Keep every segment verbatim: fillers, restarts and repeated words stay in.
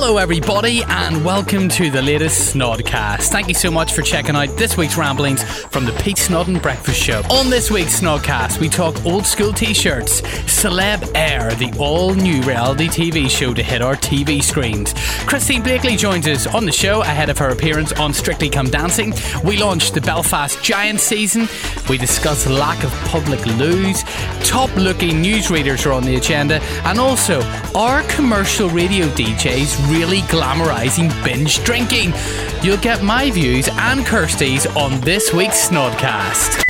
Hello everybody and welcome to the latest Snodcast. Thank you so much for checking out this week's ramblings from the Pete Snodden Breakfast Show. On this week's Snodcast we talk old school t-shirts, Celeb Air, the all new reality T V show to hit our T V screens. Christine Blakely joins us on the show ahead of her appearance on Strictly Come Dancing. We launched the Belfast Giants season. We discuss lack of public loos. Top looking newsreaders are on the agenda, and also are commercial radio D Js really glamorising binge drinking? You'll get my views and Kirsty's on this week's Snodcast.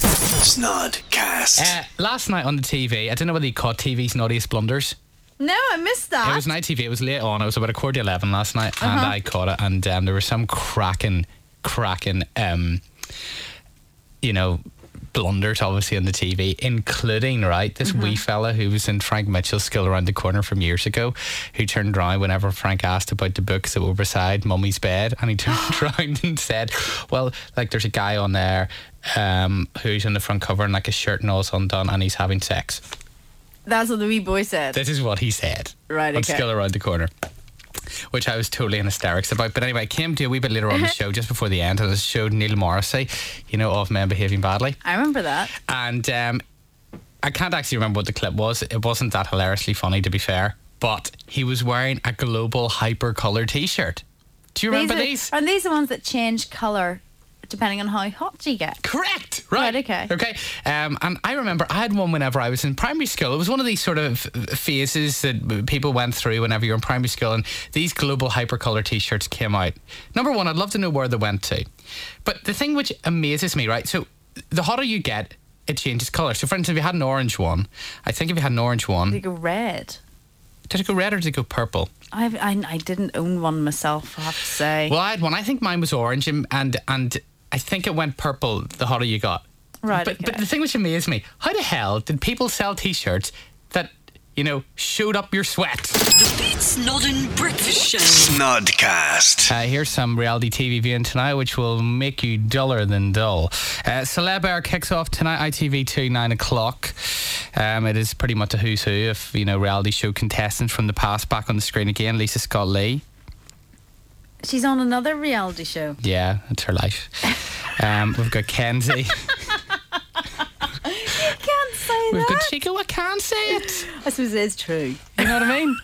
Snodcast. Uh, last night on the T V, I don't know whether you caught T V's Naughtiest Blunders. No, I missed that. It was night T V. It was late on. It was about a quarter to eleven last night, Uh-huh. and I caught it. And um, there was some cracking, cracking, um, you know, blunders obviously on the T V, including right this Mm-hmm. wee fella who was in Frank Mitchell's School Around the Corner from years ago, who turned around whenever Frank asked about the books that were beside Mummy's bed, and he turned around and said, "Well, like there's a guy on there um, who's on the front cover and like his shirt and all's undone, and he's having sex." That's what the wee boy said. This is what he said. Right, on okay. School Around the Corner, which I was totally in hysterics about. But anyway, I came to a wee bit later on the show, just before the end, and it showed Neil Morrissey, you know, of Men Behaving Badly. I remember that. And um, I can't actually remember what the clip was. It wasn't that hilariously funny, to be fair. But he was wearing a global hyper-colour T-shirt. Do you remember these? these? Are, are these the ones that change colour depending on how hot you get? Correct. Right. Right, okay. Okay. Um, and I remember I had one whenever I was in primary school. It was one of these sort of phases that people went through whenever you're in primary school, and these global hypercolour T-shirts came out. Number one, I'd love to know where they went to. But the thing which amazes me, right? So the hotter you get, it changes colour. So for instance, if you had an orange one, I think if you had an orange one, They go red. did it go red or did it go purple? I, I I didn't own one myself, I have to say. Well, I had one. I think mine was orange, and and, and I think it went purple the hotter you got. Right, But, okay. but the thing which amazed me, how the hell did people sell T-shirts that, you know, showed up your sweat? The Pete Snodden Breakfast Show. Snodcast. Uh, here's some reality T V viewing tonight, which will make you duller than dull. Uh, Celeb Air kicks off tonight, I T V two, nine o'clock. Um, it is pretty much a who's who of, you know, reality show contestants from the past back on the screen again. Lisa Scott Lee. She's on another reality show. Yeah, it's her life. Um, we've got Kenzie. You can't say We've that. got Chico. I can't say it. I suppose it is true. You know what I mean?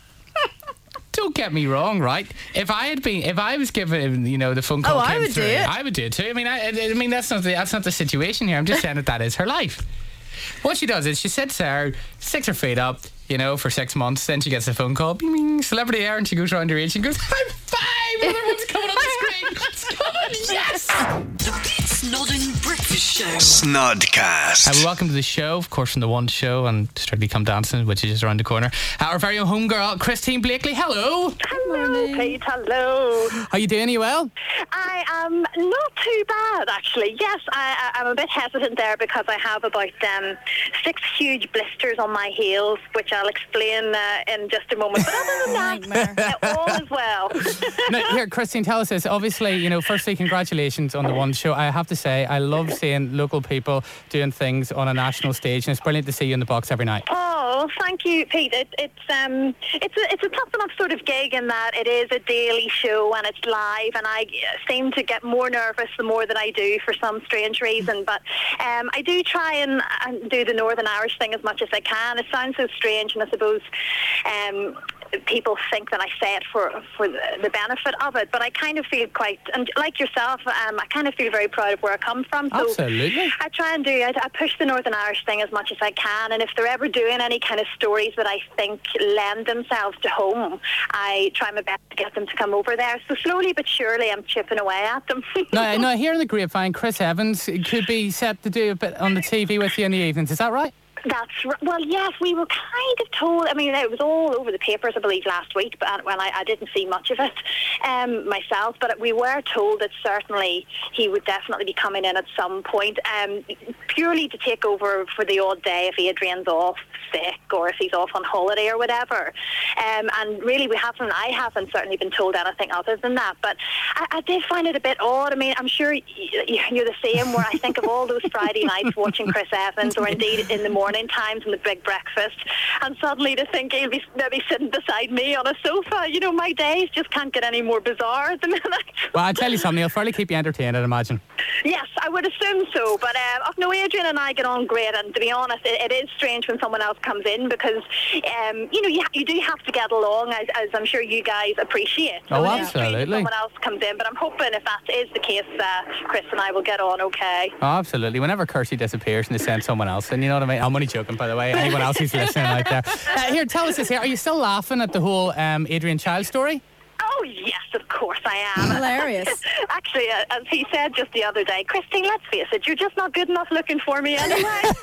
Don't get me wrong, right? If I had been, if I was given, you know, the phone call Oh, I came would do through, it. I would do it too. I mean, I, I mean that's not the, that's not the situation here. I'm just saying that that is her life. What she does is she sits there, sticks her feet up, you know, for six months. Then she gets a phone call, bing, bing, Celebrity Air, and she goes around her age and goes, "I'm five, and everyone's coming on the screen. It's coming, yes." The Pete Snodden Breakfast Show. Snodcast. Uh, welcome to the show, of course, from the One Show and Strictly Come Dancing, which is just around the corner. Uh, our very own homegirl, Christine Blakely. Hello. Hello, Pete. Hello. How you doing? Are you well? I am not too bad, actually. Yes, I, I, I'm a bit hesitant there because I have about um, six huge blisters on my heels, which I'll explain uh, in just a moment. But other than Nightmare. that, uh, all is well. Now, here, Christine, tell us this. Obviously, you know, firstly, congratulations on the One Show. I have to say, I love seeing local people doing things on a national stage, and it's brilliant to see you in the box every night. Oh, thank you, Pete. It, it's um, it's a, it's a tough enough sort of gig in that it is a daily show and it's live, and I seem to get more nervous the more that I do for some strange reason. But um, I do try and, and do the Northern Irish thing as much as I can. It sounds so strange, and I suppose um, people think that I say it for for the, the benefit of it, but I kind of feel quite, and like yourself, um, I kind of feel very proud of where I come from. So Absolutely. I try and do, I, I push the Northern Irish thing as much as I can, and if they're ever doing any kind of stories that I think lend themselves to home, I try my best to get them to come over there. So slowly but surely I'm chipping away at them. Now, now, here in the grapevine, Chris Evans could be set to do a bit on the T V with you in the evenings. Is that right? That's r- well, yes, we were kind of told. I mean, it was all over the papers, I believe, last week, but when I, I didn't see much of it um, myself. But we were told that certainly he would definitely be coming in at some point, um, purely to take over for the odd day if Adrian's off sick or if he's off on holiday or whatever. Um, and really, we haven't. I haven't certainly been told anything other than that. But I, I did find it a bit odd. I mean, I'm sure y- you're the same. Where I think of all those Friday nights watching Chris Evans, or indeed in the morning. morning times and the big breakfast, and suddenly to think he'll be maybe sitting beside me on a sofa. You know, my days just can't get any more bizarre at the minute. Well, I tell you something, he'll fairly keep you entertained, I'd imagine. Yes, I would assume so. But um, oh, no, Adrian and I get on great, and to be honest, it, it is strange when someone else comes in because, um, you know, you, you do have to get along, as, as I'm sure you guys appreciate. So oh, it is strange when absolutely. someone else comes in, but I'm hoping if that is the case, uh, Chris and I will get on okay. Oh, absolutely. Whenever Kirsty disappears and they send someone else in, you know what I mean? I'm only joking, by the way. Anyone else who's listening out there. Uh, here, tell us this here. Are you still laughing at the whole um, Adrian Child story? Oh, yes, of course I am. Hilarious. Actually, uh, as he said just the other day, Christine, let's face it, you're just not good enough looking for me anyway. So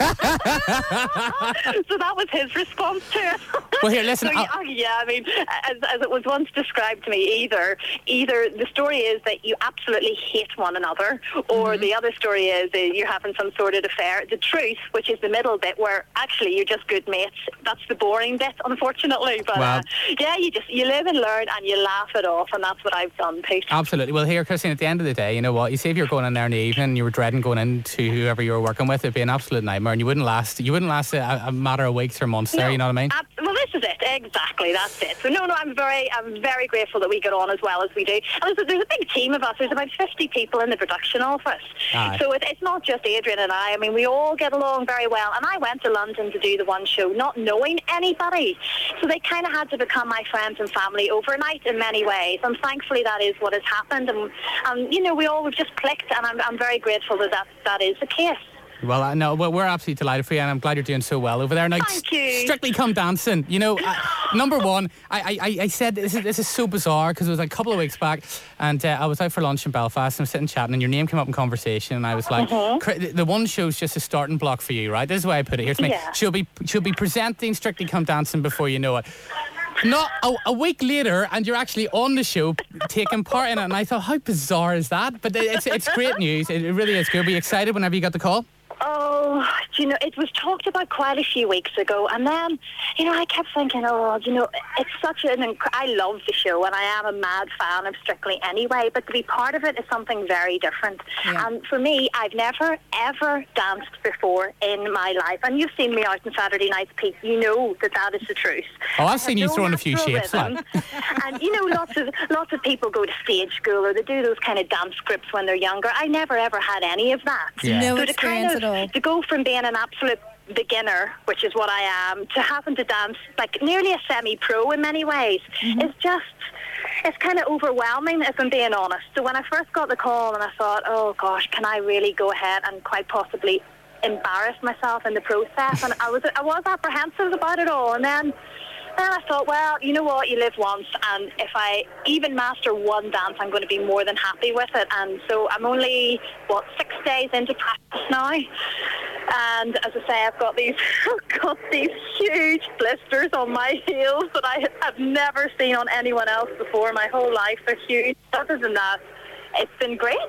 that was his response to it. Well, here, listen. So, yeah, oh, yeah, I mean, as, as it was once described to me, either either the story is that you absolutely hate one another, or mm-hmm. the other story is that you're having some sort of affair. The truth, which is the middle bit, where actually you're just good mates, that's the boring bit, unfortunately. But wow. uh, yeah, you just you live and learn and you laugh it off, and that's what I've done, Pete. Absolutely. Well, here, Christine, at the end of the day, you know what? You say if you're going in there in the evening and you were dreading going into whoever you were working with, it'd be an absolute nightmare, and you wouldn't last. You wouldn't last a, a matter of weeks or months there. No, You know what I mean? Ab- well, this is it. Exactly. That's it. So no, no, I'm very, I'm very grateful that we get on as well as we do. And there's, there's a big team of us. There's about fifty people in the production office. Aye. So it, it's not just Adrian and I. I mean, we all get along very well. And I went to London to do the one show, not knowing anybody. So they kind of had to become my friends and family overnight in many ways. And thankfully, that is what has happened. And, and you know, we all have just clicked. And I'm, I'm very grateful that, that that is the case. Well, uh, no, well, we're absolutely delighted for you, and I'm glad you're doing so well over there. Now, Thank you. Strictly Come Dancing. You know, uh, number one, I, I, I said this is, this is so bizarre because it was like a couple of weeks back, and uh, I was out for lunch in Belfast, and I was sitting chatting, and your name came up in conversation, and I was like, Mm-hmm. the, the one show's just a starting block for you, right? This is the way I put it. Here's me. Yeah. She'll be she'll be presenting Strictly Come Dancing before you know it. Not a, a week later, and you're actually on the show, taking part in it, and I thought, how bizarre is that? But it's it's great news. It really is good. Were you excited whenever you got the call? Oh, do you know, it was talked about quite a few weeks ago, and then, you know, I kept thinking, oh, you know, it's such an, inc- I love the show, and I am a mad fan of Strictly anyway, but to be part of it is something very different. Yeah. And for me, I've never, ever danced before in my life, and you've seen me out on Saturday nights, Pete, you know that that is the truth. Oh, I've I seen have you no throwing a few natural shapes, rhythm. like. And, you know, lots of lots of people go to stage school, or they do those kind of dance scripts when they're younger. I never, ever had any of that. Yeah. No So to experience kind at of, all. to go from being an absolute beginner, which is what I am, to having to dance like nearly a semi-pro in many ways, Mm-hmm. is just, it's kind of overwhelming, if I'm being honest. So when I first got the call and I thought, oh gosh, can I really go ahead and quite possibly embarrass myself in the process? And I was I was apprehensive about it all, and then Then I thought, well, you know what, you live once, and if I even master one dance, I'm going to be more than happy with it. And so I'm only, what, six days into practice now. And as I say, I've got these, I've got these huge blisters on my heels that I have never seen on anyone else before in my whole life. They're huge. Other than that, it's been great.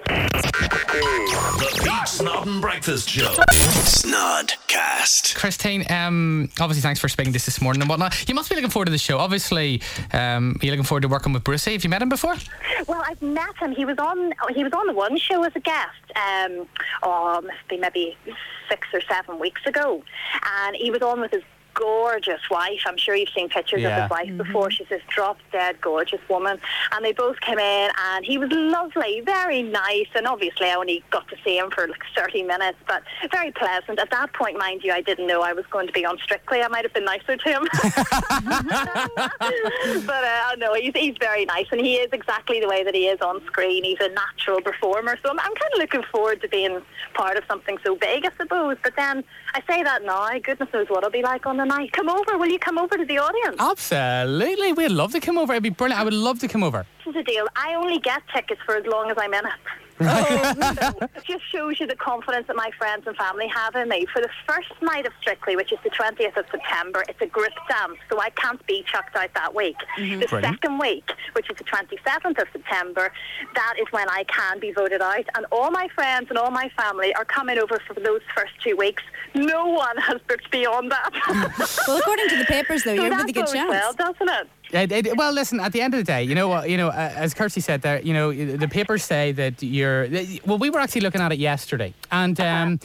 The Pete Snodden Breakfast Show. Snodcast. Christine, um, obviously thanks for speaking to us this morning and whatnot. You must be looking forward to the show. Obviously, um, you're looking forward to working with Brucey. Have you met him before? Well, I've met him. He was on. He was on the One Show as a guest. Um, oh, must be maybe six or seven weeks ago, and he was on with his gorgeous wife. I'm sure you've seen pictures Yeah. of his wife before. She's this drop-dead gorgeous woman, and they both came in, and he was lovely, very nice, and obviously I only got to see him for like thirty minutes, but very pleasant. At that point, mind you, I didn't know I was going to be on Strictly. I might have been nicer to him. But uh, no, he's, he's very nice, and he is exactly the way that he is on screen. He's a natural performer, so I'm, I'm kind of looking forward to being part of something so big, I suppose. But then I say that now, goodness knows what it'll be like on the night. Come over, will you come over to the audience? Absolutely. We'd love to come over. It'd be brilliant. I would love to come over. This is the deal. I only get tickets for as long as I'm in it. Oh, so it just shows you the confidence that my friends and family have in me. For the first night of Strictly, which is the twentieth of September, it's a group dance, so I can't be chucked out that week. Mm-hmm. The Brilliant. second week, which is the twenty-seventh of September, that is when I can be voted out. And all my friends and all my family are coming over for those first two weeks. No one has booked beyond that. Well, according to the papers, though, So you have a that really good goes chance. well, doesn't it? It, it, well, listen. At the end of the day, you know what? You know, uh, as Kirsty said there, you know, the papers say that you're. Well, we were actually looking at it yesterday, and um,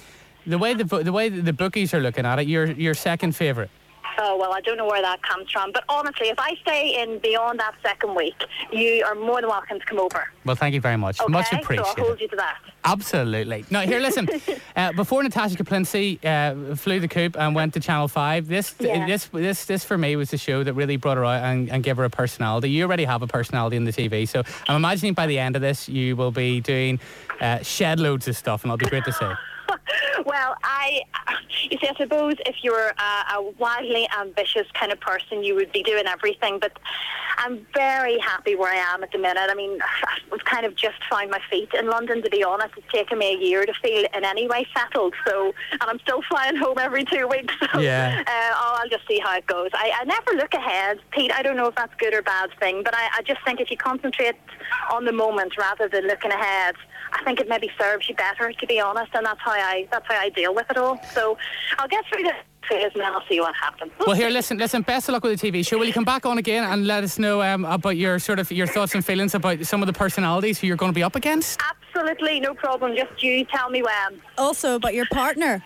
The way the bo- the way the bookies are looking at it, you're your second favourite. Oh, well, I don't know where that comes from. But honestly, if I stay in beyond that second week, you are more than welcome to come over. Well, thank you very much. Okay? Much So appreciated. I'll hold you to that. Absolutely. Now, here, listen. uh, before Natasha Kaplinski uh, flew the coop and went to Channel Five, this, Yeah. this, this, this for me was the show that really brought her out and, and gave her a personality. You already have a personality in the T V, so I'm imagining by the end of this, you will be doing uh, shed loads of stuff, and it'll be great to see. Well, I, you see, I suppose if you're a, a wildly ambitious kind of person, you would be doing everything. But I'm very happy where I am at the minute. I mean, I've kind of just found my feet in London, to be honest. It's taken me a year to feel in any way settled. So, and I'm still flying home every two weeks. So, Yeah. uh, oh, I'll just see how it goes. I, I never look ahead, Pete. I don't know if that's good or bad thing, but I, I just think if you concentrate on the moment rather than looking ahead, I think it maybe serves you better, to be honest, and that's how I that's how I deal with it all. So I'll get through this phase and then I'll see what happens. Well, here, listen, listen. Best of luck with the T V show. Will you come back on again and let us know um, about your sort of your thoughts and feelings about some of the personalities who you're going to be up against? Absolutely, no problem. Just you tell me when. Also about your partner.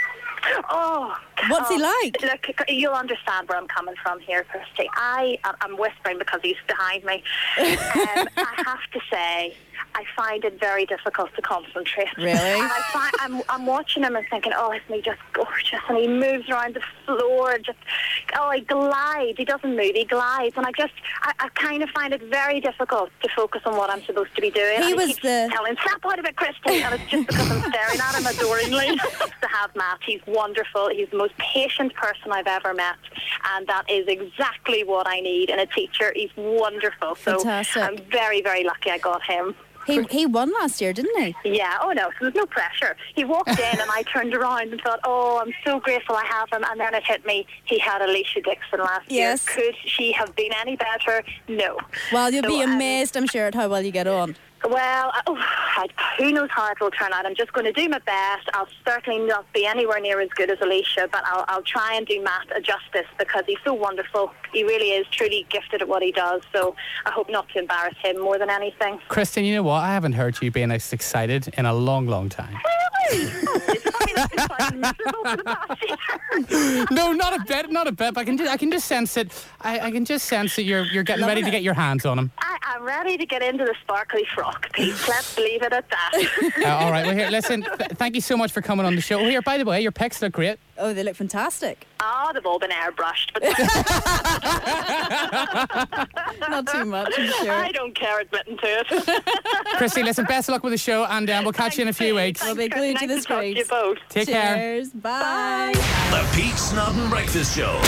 Oh, What's he oh, like? Look, you'll understand where I'm coming from here, Christy. I, I'm whispering because he's behind me. um, I have to say, I find it very difficult to concentrate. Really? And I find, I'm, I'm watching him and thinking, oh, isn't he just gorgeous? And he moves around the floor, just, oh, he glides. He doesn't move, he glides. And I just, I, I kind of find it very difficult to focus on what I'm supposed to be doing. He And was keeps the- telling, snap out of it, Christy. And it's just because I'm staring at him adoringly. To have Matt, he's wonderful. He's the most patient person I've ever met. And that is exactly what I need in a teacher. He's wonderful. So Fantastic. I'm very, very lucky I got him. He he won last year, didn't he? Yeah, oh no, so there's no pressure. He walked in and I turned around and thought, oh, I'm so grateful I have him. And then it hit me, he had Alicia Dixon last Yes. year. Could she have been any better? No. Well, you'll So, be um, amazed, I'm sure, at how well you get on. Well, uh, oh, I, who knows how it will turn out. I'm just going to do my best. I'll certainly not be anywhere near as good as Alicia, but I'll, I'll try and do Matt a justice because he's so wonderful. He really is truly gifted at what he does, so I hope not to embarrass him more than anything. Kristen, you know what? I haven't heard you being as excited in a long, long time. Really? Oh, it's funny that I've been quite miserable for the past year. No, not a bit, not a bit. But I can just, I can just sense it. I, I can just sense that you're you're getting ready to get your hands on him. I, I'm ready to get into the sparkly frock, Pete. Let's leave it at that. Uh, all right. Well, here, listen. Th- thank you so much for coming on the show. Oh, here, by the way, your pics look great. Oh, they look fantastic. Oh, they've all been airbrushed, but Not too much, I'm sure. I don't care admitting to it. Christy, listen. Best of luck with the show, and um, we'll catch you in a few weeks. We'll be glued to the Nice to talk to you screens. both. Take care. Cheers. Bye. The Pete Snodden Breakfast Show.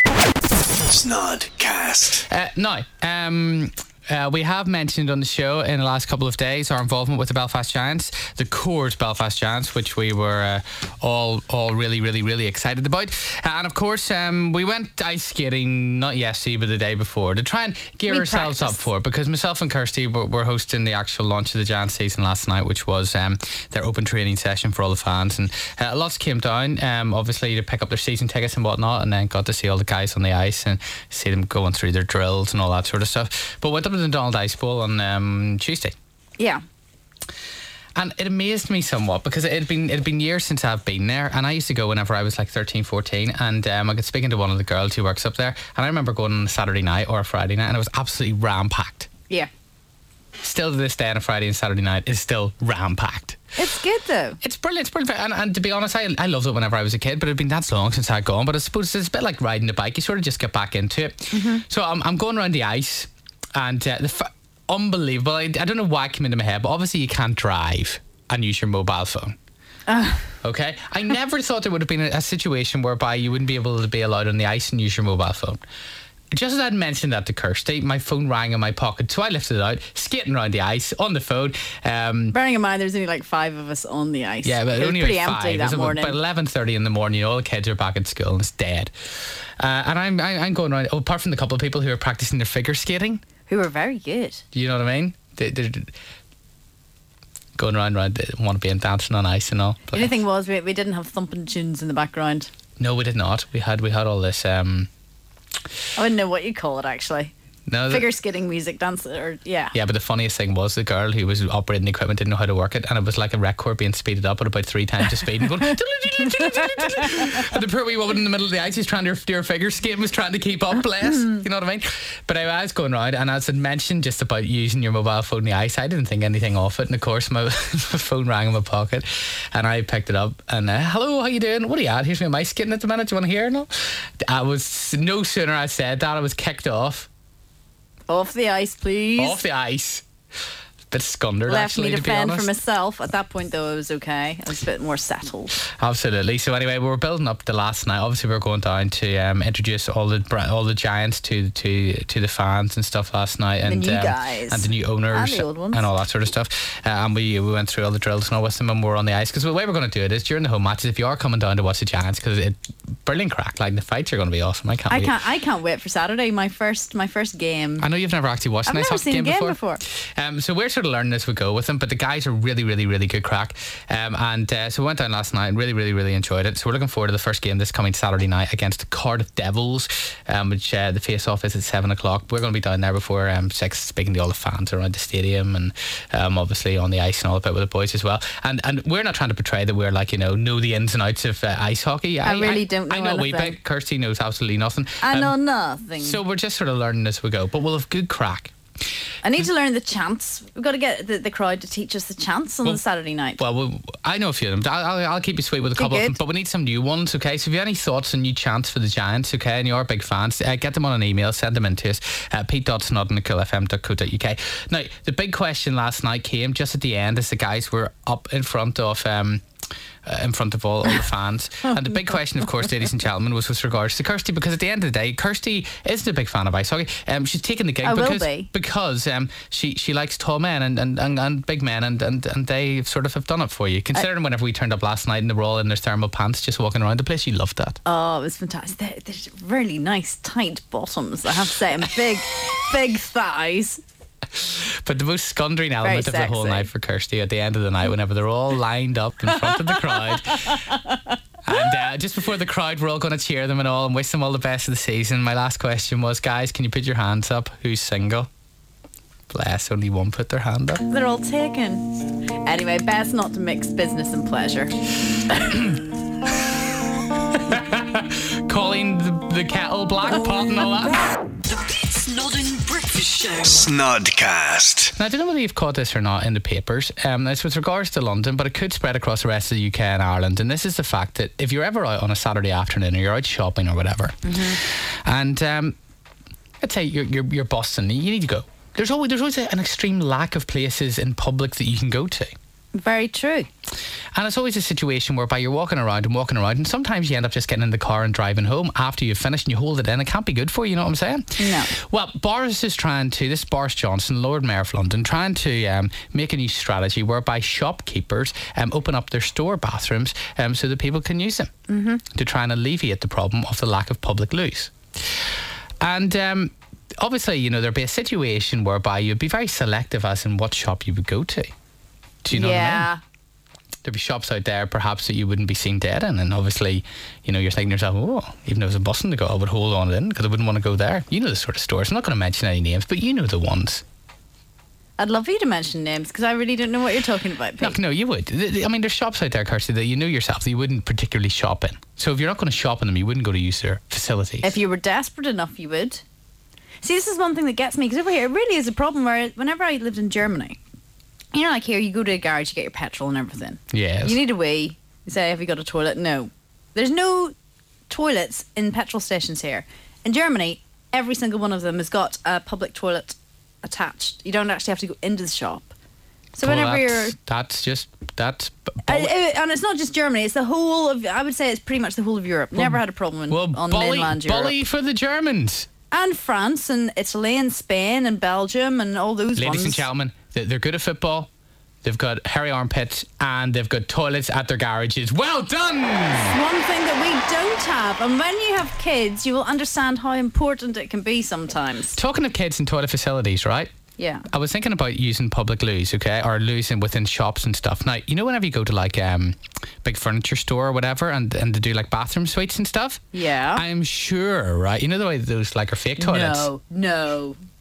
Snodcast. Uh, now, um, uh, we have mentioned on the show in the last couple of days our involvement with the Belfast Giants, the Court Belfast Giants, which we were uh, all all really, really, really excited about. Uh, and of course, um, we went ice skating not yesterday but the day before to try and gear We ourselves up practiced. for it, because myself and Kirsty were, were hosting the actual launch of the Giants season last night, which was um, their open training session for all the fans. And uh, lots came down, um, obviously, to pick up their season tickets and whatnot, and then got to see all the guys on the ice and see them going through their drills and all that sort of stuff. But went up to the Donald Ice Bowl on um, Tuesday. Yeah. And it amazed me somewhat because it had been it had been years since I've been there, and I used to go whenever I was like thirteen, fourteen, and um, I got speaking to one of the girls who works up there, and I remember going on a Saturday night or a Friday night, and it was absolutely ram-packed. Yeah. Still to this day on a Friday and Saturday night is still ram-packed. It's good, though. It's brilliant, it's brilliant. And, and to be honest, I, I loved it whenever I was a kid, but it had been that long since I'd gone. But I suppose it's a bit like riding a bike, you sort of just get back into it. Mm-hmm. So I'm, I'm going around the ice, and uh, the f- unbelievable, I, I don't know why it came into my head, but obviously you can't drive and use your mobile phone. Okay? I never thought there would have been a, a situation whereby you wouldn't be able to be allowed on the ice and use your mobile phone. Just as I'd mentioned that to Kirsty, my phone rang in my pocket, so I lifted it out, skating around the ice on the phone. Um, Bearing in mind, there's only like five of us on the ice. yeah, but it was only pretty like empty five. It was that about- morning. About eleven thirty in the morning, all the kids are back at school and it's dead. Uh, and I'm I, I'm going around. Oh, apart from the couple of people who are practicing their figure skating, Who were very good. do you know what I mean? They, they're going around, around, they want to be in dancing on ice and all. The only thing was we, we didn't have thumping tunes in the background. No, we did not. We had we had all this. Um, I wouldn't know what you call it, actually. No, the- Figure skating music, dance, or yeah. Yeah, but the funniest thing was the girl who was operating the equipment didn't know how to work it, and it was like a record being speeded up at about three times the speed and going. And the poor wee woman in the middle of the ice who's trying to do her figure skating was trying to keep up, bless. You know what I mean? But I was going round, and as I mentioned just about using your mobile phone in the ice, I didn't think anything of it, and of course my, my phone rang in my pocket, and I picked it up, and uh, hello, how you doing? What are you at? Here's me my skating at the minute. Do you want to hear? No. I was no sooner I said that I was kicked off. Off the ice, please. Off the ice. Bit scundered, Left actually, me to to be fend honest. for myself. At that point, though, it was okay. I was a bit more settled. Absolutely. So anyway, we were building up the last night. Obviously, we were going down to um, introduce all the bra- all the giants to to to the fans and stuff last night, and new um, guys. and the new owners And the old ones. and all that sort of stuff. Uh, and we we went through all the drills and all with them, and we were on the ice because the way we're going to do it is during the home matches. If you are coming down to watch the giants, because it brilliant crack, like the fights are going to be awesome. I can't. I wait. can't. I can't wait for Saturday. My first. My first game. I know you've never actually watched I've an ice never hockey seen game a game before. before. Um, so we're sort of learning as we go with them, but the guys are really, really, really good crack. Um, and uh, so we went down last night and really, really, really enjoyed it. So we're looking forward to the first game this coming Saturday night against the Cardiff Devils, um, which uh, the face-off is at seven o'clock. We're going to be down there before um, six, speaking to all the fans around the stadium and um, obviously on the ice and all that with the boys as well. And and we're not trying to portray that we're like, you know, know the ins and outs of uh, ice hockey. I really don't know I know a wee anything. bit. Kirsty knows absolutely nothing. I Um, know nothing. So we're just sort of learning as we go, but we'll have good crack. I need to learn the chants. We've got to get the, the crowd to teach us the chants on Well, the Saturday night. Well, we, I know a few of them. I'll, I'll, I'll keep you sweet with a Good, couple of them, good. but we need some new ones, okay? So if you have any thoughts on new chants for the Giants, okay, and you are big fans, uh, get them on an email, send them in to us at pete dot snodden at cool f m dot co dot u k. Now, the big question last night came just at the end as the guys were up in front of... Um, Uh, in front of all, all the fans. And the big question, of course, ladies and gentlemen, was with regards to Kirsty, because at the end of the day, Kirsty isn't a big fan of ice hockey. Um, she's taken the gig I will because be. because um, she, she likes tall men and, and, and, and big men, and, and, and they sort of have done it for you. Considering whenever we turned up last night and they were all in their thermal pants just walking around the place, you loved that. Oh, it was fantastic. They're, they're really nice, tight bottoms, I have to say, and big, big thighs. But the most scundering element of the whole sexy. night for Kirsty at the end of the night, whenever they're all lined up in front of the crowd, and uh, just before the crowd, we're all going to cheer them and all and wish them all the best of the season. My last question was, guys, can you put your hands up? Who's single? Bless, only one put their hand up. They're all taken. Anyway, best not to mix business and pleasure. Calling the, the kettle black pot and all that. The Pete Snodden Breakfast Show. Snodcast. Now, I don't know whether you've caught this or not in the papers. Um, it's with regards to London, but it could spread across the rest of the U K and Ireland. And this is the fact that if you're ever out on a Saturday afternoon or you're out shopping or whatever, mm-hmm. and um, let's say you're, you're, you're busting, you need to go. There's always, there's always an extreme lack of places in public that you can go to. Very true. And it's always a situation whereby you're walking around and walking around, and sometimes you end up just getting in the car and driving home after you've finished and you hold it in. It can't be good for you, you know what I'm saying? No. Well, Boris is trying to, this is Boris Johnson, Lord Mayor of London, trying to um, make a new strategy whereby shopkeepers um, open up their store bathrooms um, so that people can use them mm-hmm. to try and alleviate the problem of the lack of public loos. And um, obviously, you know, there'd be a situation whereby you'd be very selective as in what shop you would go to. Do you know yeah. what I mean? There'd be shops out there perhaps that you wouldn't be seen dead in, and obviously, you know, you're thinking to yourself, oh, even if there's a busing to go, I would hold on it in because I wouldn't want to go there. You know the sort of stores. I'm not going to mention any names, but you know the ones. I'd love you to mention names because I really don't know what you're talking about, Pete. Look, no, you would. I mean, there's shops out there, Kirsty, that you know yourself that you wouldn't particularly shop in. So if you're not going to shop in them, you wouldn't go to use their facilities. If you were desperate enough, you would. See, this is one thing that gets me, because over here, it really is a problem where whenever I lived in Germany, you know, like here, you go to a garage, you get your petrol and everything. Yes. You need a wee. You say, have you got a toilet? No. There's no toilets in petrol stations here. In Germany, every single one of them has got a public toilet attached. You don't actually have to go into the shop. So Well, whenever that's, you're... That's just... That's... I, I, and it's not just Germany, it's the whole of... I would say it's pretty much the whole of Europe. Well, Never had a problem in, well, on bully, mainland Europe. bully for the Germans. And France and Italy and Spain and Belgium and all those Ladies ones. and gentlemen, they're they're good at football. They've got hairy armpits and they've got toilets at their garages. Well done! One thing that we don't have, and when you have kids, you will understand how important it can be sometimes. Talking of kids and toilet facilities, right? Yeah. I was thinking about using public loos, okay, or loos in within shops and stuff. Now, you know, whenever you go to like um, big furniture store or whatever, and and to do like bathroom suites and stuff. Yeah. I'm sure, right? You know the way those like are fake toilets. No, no.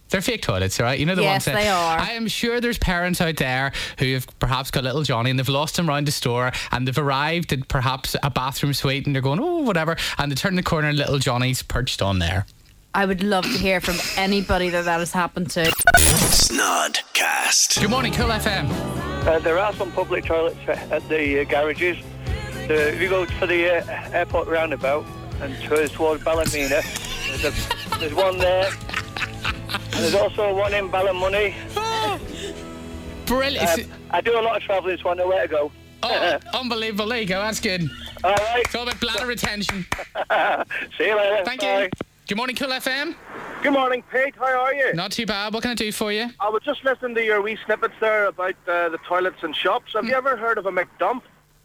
They're fake toilets, right? You know the Yes, ones that they are. I am sure there's parents out there who have perhaps got little Johnny and they've lost him round the store and they've arrived at perhaps a bathroom suite and they're going, oh, whatever, and they turn the corner and little Johnny's perched on there. I would love to hear from anybody that that has happened to. Snodcast. Good morning, Cool F M. Uh, there are some public toilets at the uh, garages. Uh, if you go for the uh, airport roundabout and towards, towards Ballymena, there's, a, there's one there. And there's also one in Ballymoney. Oh, brilliant. Um, I do a lot of travelling, so I know where to go. Oh, unbelievable. There you go. That's good. All right. It's all about bladder retention. See you later. Thank Bye. you. Good morning, Cool F M. Good morning, Pete. How are you? Not too bad. What can I do for you? I was just listening to your wee snippets there about uh, the toilets and shops. Have you ever heard of a McDump?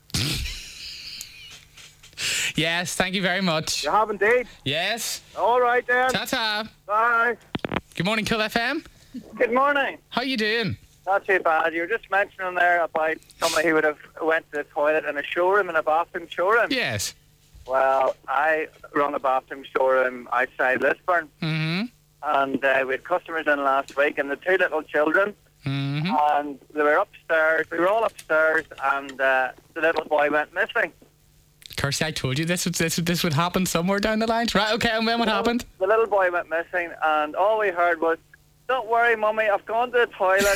Yes, thank you very much. You have indeed. Yes. All right, then. Ta-ta. Bye. Good morning, Cool F M. Good morning. How you doing? Not too bad. You were just mentioning there about somebody who would have went to the toilet in a showroom, in a bathroom showroom. Yes. Well, I run a bathroom showroom outside Lisburn, Mm-hmm. and uh, we had customers in last week, and the two little children, Mm-hmm. and they were upstairs. We were all upstairs, and uh, the little boy went missing. Kirsty, I told you this would, this, would, this would happen somewhere down the line. Right, okay, and then what happened? The little boy went missing, and all we heard was, "Don't worry, Mummy, I've gone to the toilet."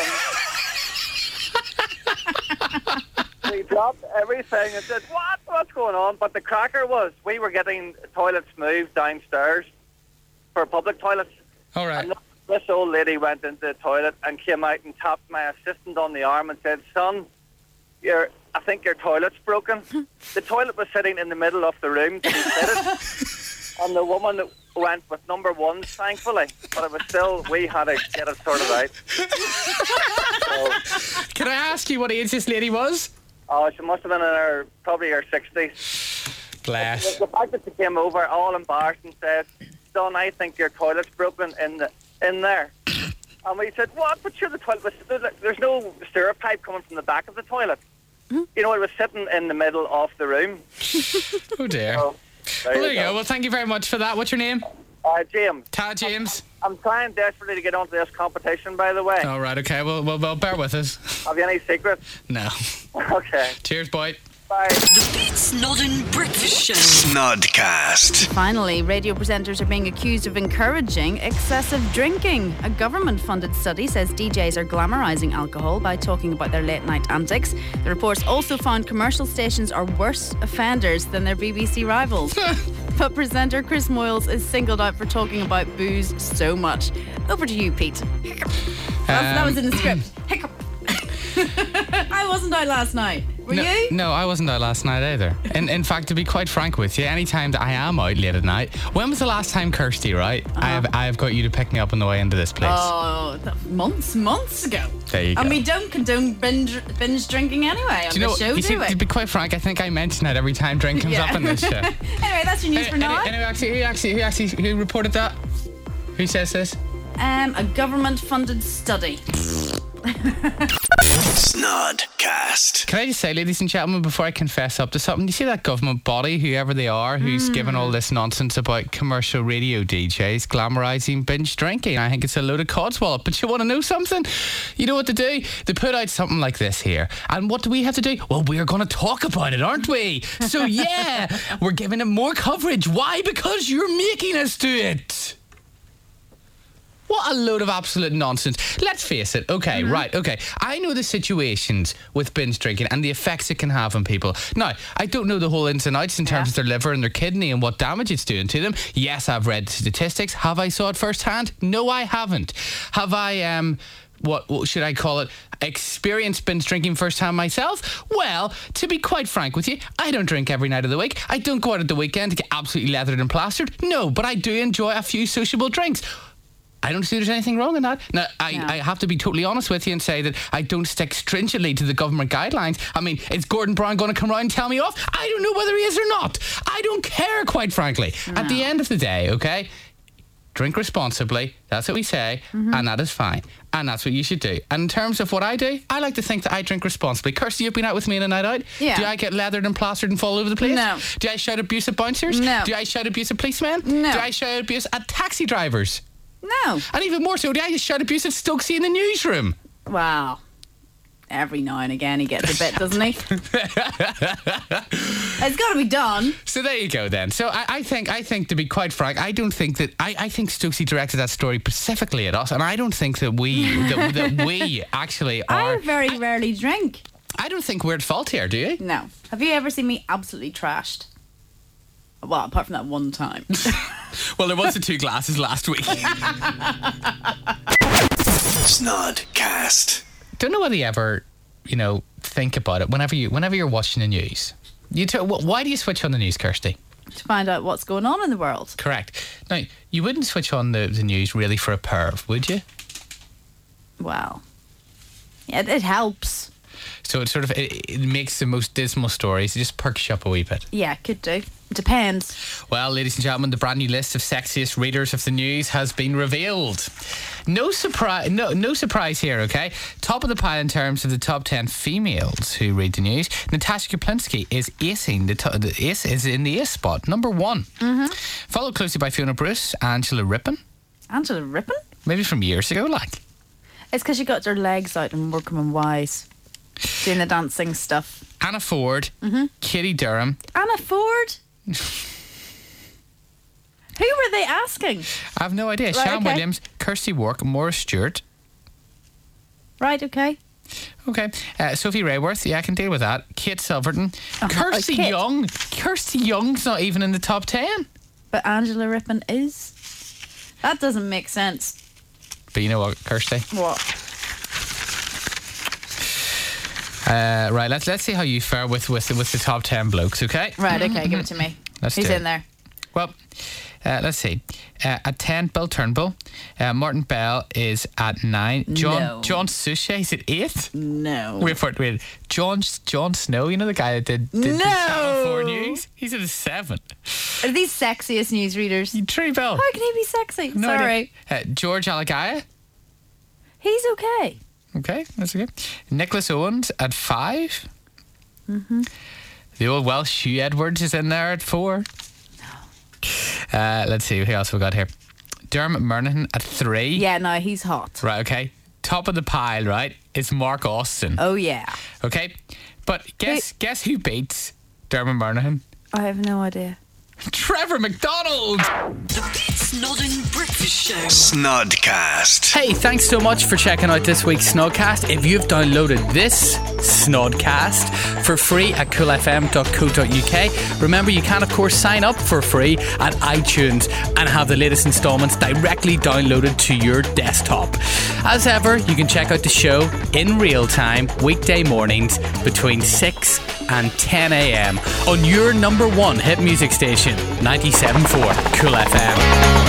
And we dropped everything and said, "What? What's going on?" But the cracker was, we were getting toilets moved downstairs for public toilets. All right. And this old lady went into the toilet and came out and tapped my assistant on the arm and said, "Son, you're, I think your toilet's broken." The toilet was sitting in the middle of the room to be fitted. And the woman went with number one, thankfully. But it was still, we had to get it sorted out. So, Can I ask you what age this lady was? oh, she must have been in her, probably her sixties. Bless. The fact that she came over all embarrassed and said, "Son, I think your toilet's broken in the, in there." And we said, "What? But sure, the toilet was, there's no sewer pipe coming from the back of the toilet." You know, it was sitting in the middle of the room. Oh, dear. So, there, Well, there you you go. go. Well, thank you very much for that. What's your name? Uh, James, Ta, James. I'm trying desperately to get onto this competition, by the way. All right, okay. Well, well, well, bear with us. Have you any secrets? No. Okay. Cheers, boy. Bye. The Pete Snodden Breakfast Show. Snodcast. Finally, radio presenters are being accused of encouraging excessive drinking. A government-funded study says D Js are glamorising alcohol by talking about their late-night antics. The reports also found commercial stations are worse offenders than their B B C rivals. But presenter Chris Moyles is singled out for talking about booze so much. Over to you, Pete. Hiccup. That, that was in the script. Hiccup. I wasn't out last night. Were no, you? No, I wasn't out last night either. In, in fact, to be quite frank with you, any time that I am out late at night, when was the last time, Kirsty, right? I have I have got you to pick me up on the way into this place. Oh, that- months, months ago. There you And go. we don't condone binge, binge drinking anyway on Do you know, the show, you do see, we? to be quite frank, I think I mention it every time drink comes Yeah. up in this show. Anyway, that's your news for Any- now. Anyway, actually, who actually, who actually, who reported that? Who says this? Um, a government-funded study. Snodcast. Can I just say, ladies and gentlemen, before I confess up to something, you see that government body, whoever they are, who's Hmm. given all this nonsense about commercial radio D Js glamorising binge drinking? I think it's a load of codswallop. But you want to know something? You know what to do? They put out something like this here. And what do we have to do? Well, we're going to talk about it, aren't we? So, yeah, we're giving it more coverage. Why? Because you're making us do it. What a load of absolute nonsense. Let's face it. Okay, right, okay. I know the situations with binge drinking and the effects it can have on people. Now, I don't know the whole ins and outs in terms Yeah. of their liver and their kidney and what damage it's doing to them. Yes, I've read statistics. Have I saw it firsthand? No, I haven't. Have I, um... What, what should I call it? Experienced binge drinking firsthand myself? Well, to be quite frank with you, I don't drink every night of the week. I don't go out at the weekend to get absolutely leathered and plastered. No, but I do enjoy a few sociable drinks. I don't see there's anything wrong in that. Now, I, No. I have to be totally honest with you and say that I don't stick stringently to the government guidelines. I mean, is Gordon Brown going to come around and tell me off? I don't know whether he is or not. I don't care, quite frankly. At the end of the day, okay, drink responsibly. That's what we say, and that is fine. And that's what you should do. And in terms of what I do, I like to think that I drink responsibly. Kirsty, you've been out with me on a night out. Yeah. Do I get leathered and plastered and fall over the place? No. Do I shout abuse at bouncers? No. Do I shout abuse at policemen? No. Do I shout abuse at taxi drivers? No. And even more so, I just shout abuse at Stokesy in the newsroom. Wow. Every now and again he gets a bit, doesn't he? It's got to be done. So there you go then. So I, I think, I think to be quite frank, I don't think that I, I think Stokesy directed that story specifically at us, and I don't think that we that, that we actually are. I very rarely drink. I don't think we're at fault here. Do you? No. Have you ever seen me absolutely trashed? Well, apart from that one time. Well, there was the two glasses last week. Snodcast. Don't know whether you ever, you know, think about it whenever you whenever you're watching the news. You t- why do you switch on the news, Kirsty? To find out what's going on in the world. Correct. Now, you wouldn't switch on the, the news really for a perv, would you? Well, yeah, it, it helps. So it sort of it, it makes the most dismal stories. It just perks you up a wee bit. Yeah, could do. It depends. Well, ladies and gentlemen, the brand new list of sexiest readers of the news has been revealed. No surprise, no, no surprise here, okay? Top of the pile in terms of the top ten females who read the news. Natasha Kaplinsky is acing the, to- the ace is in the ace spot, number one. Mm-hmm. Followed closely by Fiona Bruce, Angela Rippon, Angela Rippon? maybe from years ago, like. It's because she got her legs out and working on Wise, doing the dancing stuff. Anna Ford, mm-hmm. Katie Durham. Anna Ford? Who were they asking? I have no idea. Right, Sian okay. Williams, Kirsty Wark, Maura Stewart. Right, okay. Okay. Uh, Sophie Rayworth, yeah, I can deal with that. Kate Silverton. Uh-huh. Kirsty Oh, Kate. Young. Kirsty Young's not even in the top ten. But Angela Rippon is? That doesn't make sense. But you know what, Kirsty? What? Uh, right, let's let's see how you fare with, with, with the top ten blokes, okay? Right, okay, give it to me. Let's He's do it. in there. Well, uh, let's see. Uh, at ten, Bill Turnbull. Uh, Martin Bell is at nine. John No. John Suchet is at eight. No. Wait for it, wait. John John Snow, you know the guy that did, did the No. Channel four News? He's at a seven. Are these sexiest newsreaders? Tree Bell. How can he be sexy? No Sorry. idea. Uh, George Alagaya. He's okay. Okay, that's okay. Nicholas Owens at five. Mm-hmm. The old Welsh Hugh Edwards is in there at four. No. Uh, let's see, who else we got here? Dermot Murnaghan at three. Yeah, no, he's hot. Right, okay. Top of the pile, right, is Mark Austin. Oh, yeah. Okay, but guess guess who beats Dermot Murnaghan? I have no idea. Trevor McDonald! The Pete Snodden Breakfast Show. Snodcast. Hey, thanks so much for checking out this week's Snodcast. If you've downloaded this Snodcast for free at cool f m dot co dot u k, remember you can of course sign up for free at iTunes and have the latest instalments directly downloaded to your desktop. As ever, you can check out the show in real time weekday mornings between six and ten a m on your number one hit music station, ninety-seven point four Cool F M.